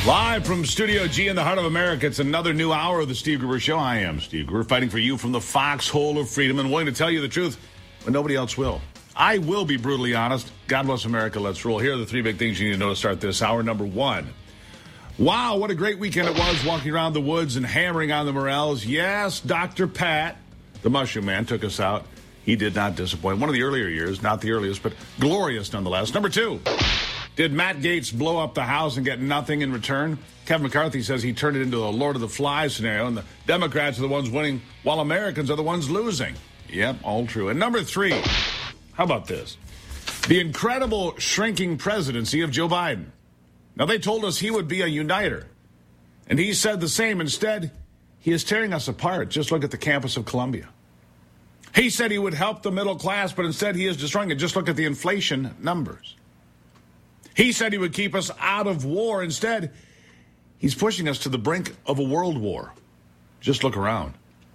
Live from Studio G in the heart of America, it's another new hour of the Steve Gruber Show. I am Steve Gruber, fighting for you from the foxhole of freedom and willing to tell you the truth when nobody else will. I will be brutally honest. God bless America. Let's roll. Here are the three big things you need to know to start this hour. Number one, wow, what a great weekend it was walking around the woods and hammering on the morels. Yes, Dr. Pat, the Mushroom Man, took us out. He did not disappoint. One of the earlier years, not the earliest, but glorious nonetheless. Number two, did Matt Gaetz blow up the house and get nothing in return? Kevin McCarthy says he turned it into a Lord of the Flies scenario, and the Democrats are the ones winning while Americans are the ones losing. Yep, all true. And number three, how about this? The incredible shrinking presidency of Joe Biden. Now, they told us he would be a uniter, and he said the same. Instead, he is tearing us apart. Just look at the campus of Columbia. He said he would help the middle class, but instead he is destroying it. Just look at the inflation numbers. He said he would keep us out of war. Instead, he's pushing us to the brink of a world war. Just look around.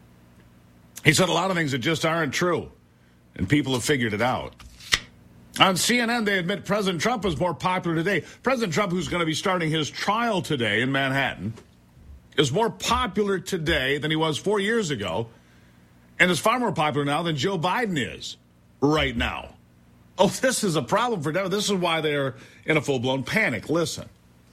He said a lot of things that just aren't true, and people have figured it out. On CNN, they admit President Trump is more popular today. President Trump, who's going to be starting his trial today in Manhattan, is more popular today than he was 4 years ago, and is far more popular now than Joe Biden is right now. Oh, this is a problem for Democrats. This is why they're in a full-blown panic. Listen.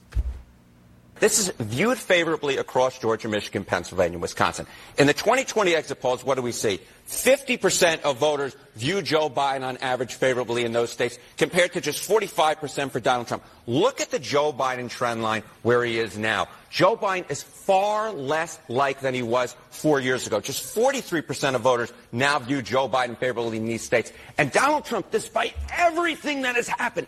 This is viewed favorably across Georgia, Michigan, Pennsylvania, Wisconsin. In the 2020 exit polls, what do we see? 50% of voters view Joe Biden on average favorably in those states, compared to just 45% for Donald Trump. Look at the Joe Biden trend line where he is now. Joe Biden is far less liked than he was 4 years ago. Just 43% of voters now view Joe Biden favorably in these states. And Donald Trump, despite everything that has happened,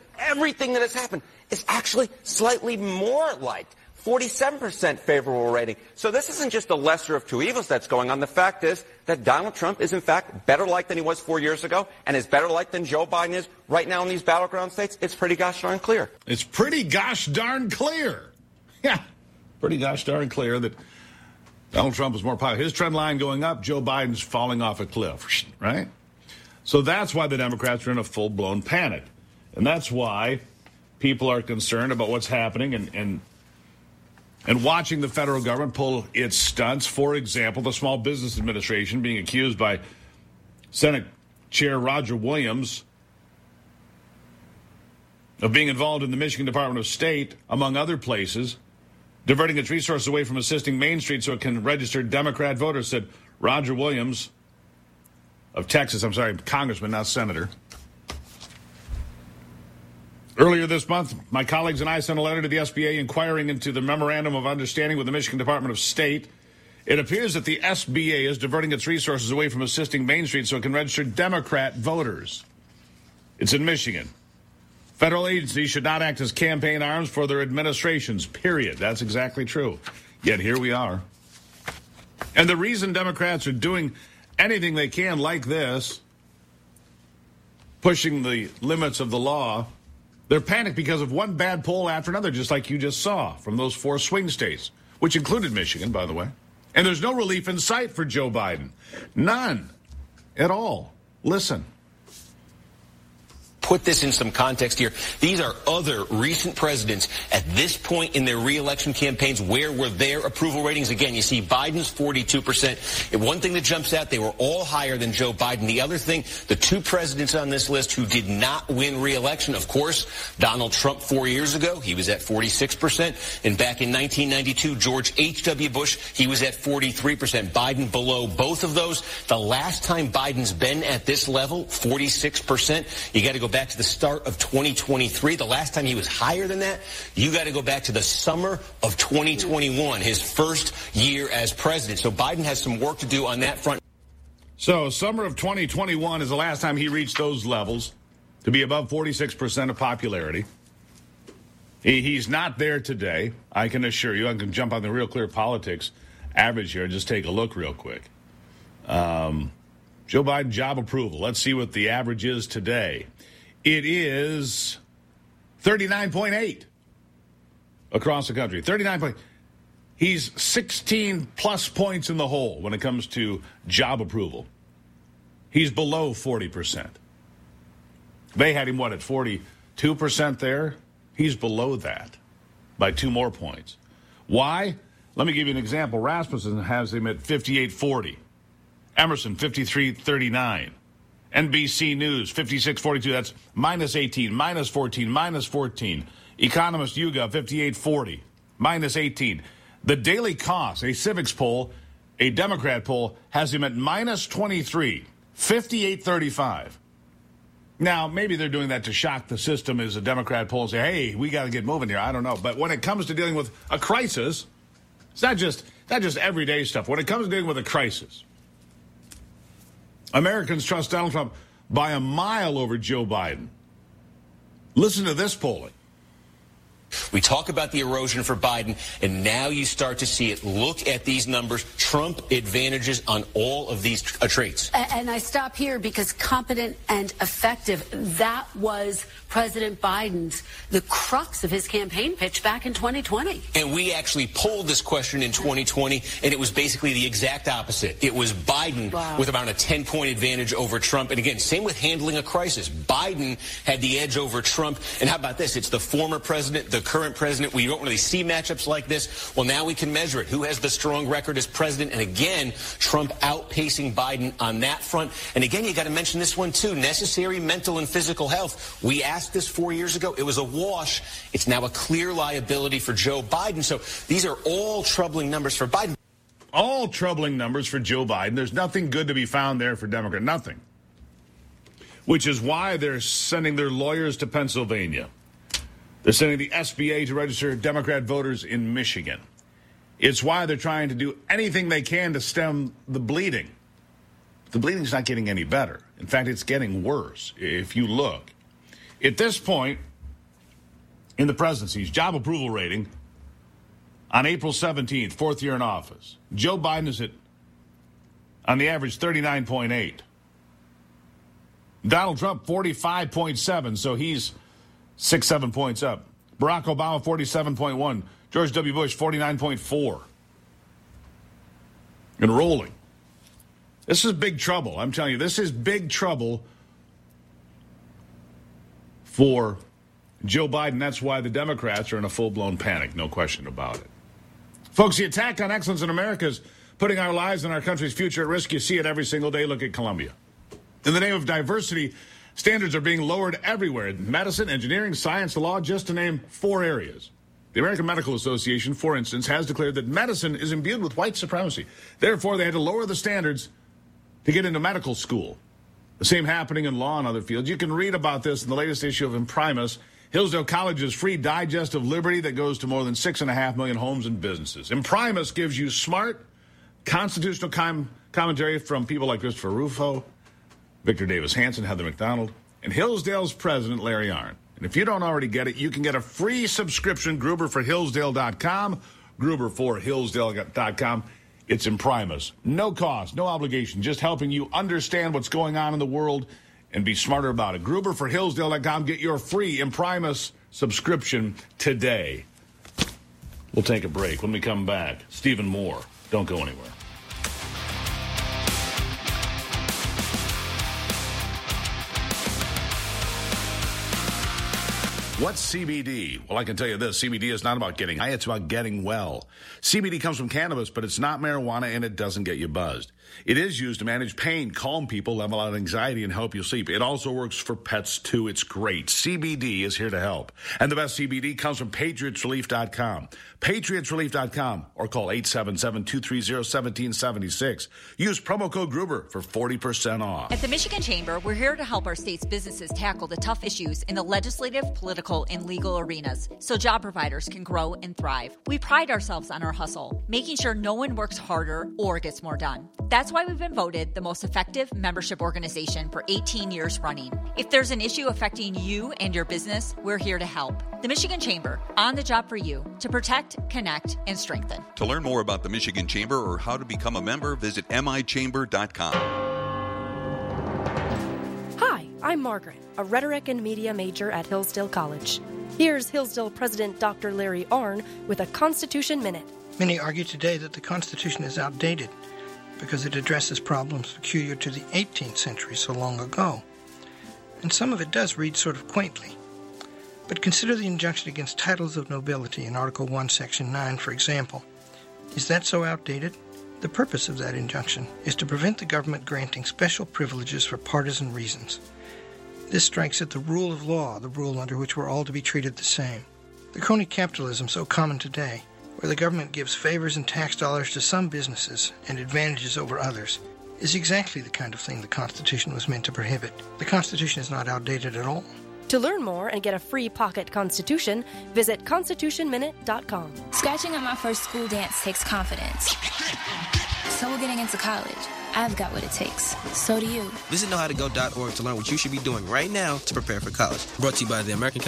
is actually slightly more liked. 47% favorable rating. So this isn't just a lesser of two evils that's going on. The fact is that Donald Trump is, in fact, better liked than he was 4 years ago, and is better liked than Joe Biden is right now in these battleground states. It's pretty gosh darn clear. It's pretty gosh darn clear. Yeah, pretty gosh darn clear that Donald Trump is more popular. His trend line going up, Joe Biden's falling off a cliff, right? So that's why the Democrats are in a full-blown panic. And that's why people are concerned about what's happening and watching the federal government pull its stunts. For example, the Small Business Administration being accused by Senate Chair Roger Williams of being involved in the Michigan Department of State, among other places, diverting its resources away from assisting Main Street so it can register Democrat voters, said Roger Williams of Texas. I'm sorry, congressman, not senator. Earlier this month, my colleagues and I sent a letter to the SBA inquiring into the Memorandum of Understanding with the Michigan Department of State. It appears that the SBA is diverting its resources away from assisting Main Street so it can register Democrat voters. It's in Michigan. Federal agencies should not act as campaign arms for their administrations, period. That's exactly true. Yet here we are. And the reason Democrats are doing anything they can like this, pushing the limits of the law, they're panicked because of one bad poll after another, just like you just saw from those 4 swing states, which included Michigan, by the way. And there's no relief in sight for Joe Biden. None at all. Listen. Put this in some context here. These are other recent presidents at this point in their re-election campaigns. Where were their approval ratings? Again, you see Biden's 42%. And one thing that jumps out, they were all higher than Joe Biden. The other thing, the 2 presidents on this list who did not win re-election, of course, Donald Trump 4 years ago, he was at 46%. And back in 1992, George H.W. Bush, he was at 43%. Biden below both of those. The last time Biden's been at this level, 46%, you got to go back to the start of 2023. The last time he was higher than that, you got to go back to the summer of 2021, his first year as president. So Biden has some work to do on that front. So summer of 2021 is the last time he reached those levels, to be above 46% of popularity. He's not there today, I can assure you. I can jump on the Real Clear Politics average here and just take a look real quick. Joe Biden job approval. Let's see what the average is today. It is 39.8 across the country. 39. He's 16 plus points in the hole when it comes to job approval. He's below 40%. They had him, at 42% there? He's below that. by 2 more points. Why? Let me give you an example. Rasmussen has him at 58.40. Emerson, 53.39. NBC News, 56.42. That's minus 18, minus 14, minus 14. Economist YouGov, 58.40, minus 18. The Daily Cost, a civics poll, a Democrat poll, has him at minus 23, 58.35. Now, maybe they're doing that to shock the system as a Democrat poll and say, hey, we got to get moving here. I don't know. But when it comes to dealing with a crisis, it's not just everyday stuff. When it comes to dealing with a crisis, Americans trust Donald Trump by a mile over Joe Biden. Listen to this polling. We talk about the erosion for Biden, and now you start to see it. Look at these numbers. Trump advantages on all of these traits. And I stop here because competent and effective, that was President Biden's, the crux of his campaign pitch back in 2020. And we actually polled this question in 2020, and it was basically the exact opposite. It was Biden with about a 10-point advantage over Trump. And again, same with handling a crisis. Biden had the edge over Trump. And how about this? It's the former president, the current president. We don't really see matchups like this. Well, now we can measure it. Who has the strong record as president? And again, Trump outpacing Biden on that front. And again, you got to mention this one, too. Necessary mental and physical health. We asked this 4 years ago. It was a wash. It's now a clear liability for Joe Biden. So these are all troubling numbers for Biden. All troubling numbers for Joe Biden. There's nothing good to be found there for Democrat. Nothing. Which is why they're sending their lawyers to Pennsylvania. They're sending the SBA to register Democrat voters in Michigan. It's why they're trying to do anything they can to stem the bleeding. The bleeding's not getting any better. In fact, it's getting worse if you look. At this point in the presidency's job approval rating on April 17th, 4th year in office, Joe Biden is at, on the average, 39.8. Donald Trump, 45.7, so he's 6-7 points up. Barack Obama, 47.1. George W. Bush, 49.4. And rolling. This is big trouble. I'm telling you, this is big trouble for Joe Biden. That's why the Democrats are in a full-blown panic. No question about it. Folks, the attack on excellence in America is putting our lives and our country's future at risk. You see it every single day. Look at Columbia. In the name of diversity, standards are being lowered everywhere. Medicine, engineering, science, the law, just to name 4 areas. The American Medical Association, for instance, has declared that medicine is imbued with white supremacy. Therefore, they had to lower the standards to get into medical school. The same happening in law and other fields. You can read about this in the latest issue of Imprimis, Hillsdale College's free digest of liberty that goes to more than 6.5 million homes and businesses. Imprimis gives you smart, constitutional commentary from people like Christopher Rufo, Victor Davis Hanson, Heather McDonald, and Hillsdale's president, Larry Arnn. And if you don't already get it, you can get a free subscription, Gruber for Hillsdale.com, Gruber for Hillsdale.com. It's Imprimis. No cost, no obligation, just helping you understand what's going on in the world and be smarter about it. Gruber for Hillsdale.com. Get your free Imprimis subscription today. We'll take a break. When we come back, Stephen Moore. Don't go anywhere. What's CBD? Well, I can tell you this. CBD is not about getting high. It's about getting well. CBD comes from cannabis, but it's not marijuana, and it doesn't get you buzzed. It is used to manage pain, calm people, level out anxiety, and help you sleep. It also works for pets, too. It's great. CBD is here to help. And the best CBD comes from PatriotsRelief.com. PatriotsRelief.com, or call 877-230-1776. Use promo code Gruber for 40% off. At the Michigan Chamber, we're here to help our state's businesses tackle the tough issues in the legislative, political, and legal arenas so job providers can grow and thrive. We pride ourselves on our hustle, making sure no one works harder or gets more done. That's why we've been voted the most effective membership organization for 18 years running. If there's an issue affecting you and your business, we're here to help. The Michigan Chamber, on the job for you, to protect, connect, and strengthen. To learn more about the Michigan Chamber or how to become a member, visit michamber.com. Hi, I'm Margaret, a rhetoric and media major at Hillsdale College. Here's Hillsdale President Dr. Larry Arnn with a Constitution Minute. Many argue today that the Constitution is outdated because it addresses problems peculiar to the 18th century so long ago. And some of it does read sort of quaintly. But consider the injunction against titles of nobility in Article 1, Section 9, for example. Is that so outdated? The purpose of that injunction is to prevent the government granting special privileges for partisan reasons. This strikes at the rule of law, the rule under which we're all to be treated the same. The crony capitalism so common today, where the government gives favors and tax dollars to some businesses and advantages over others, is exactly the kind of thing the Constitution was meant to prohibit. The Constitution is not outdated at all. To learn more and get a free pocket Constitution, visit constitutionminute.com. Scratching at my first school dance takes confidence. So getting into college, I've got what it takes. So do you. Visit knowhowtogo.org to learn what you should be doing right now to prepare for college. Brought to you by the American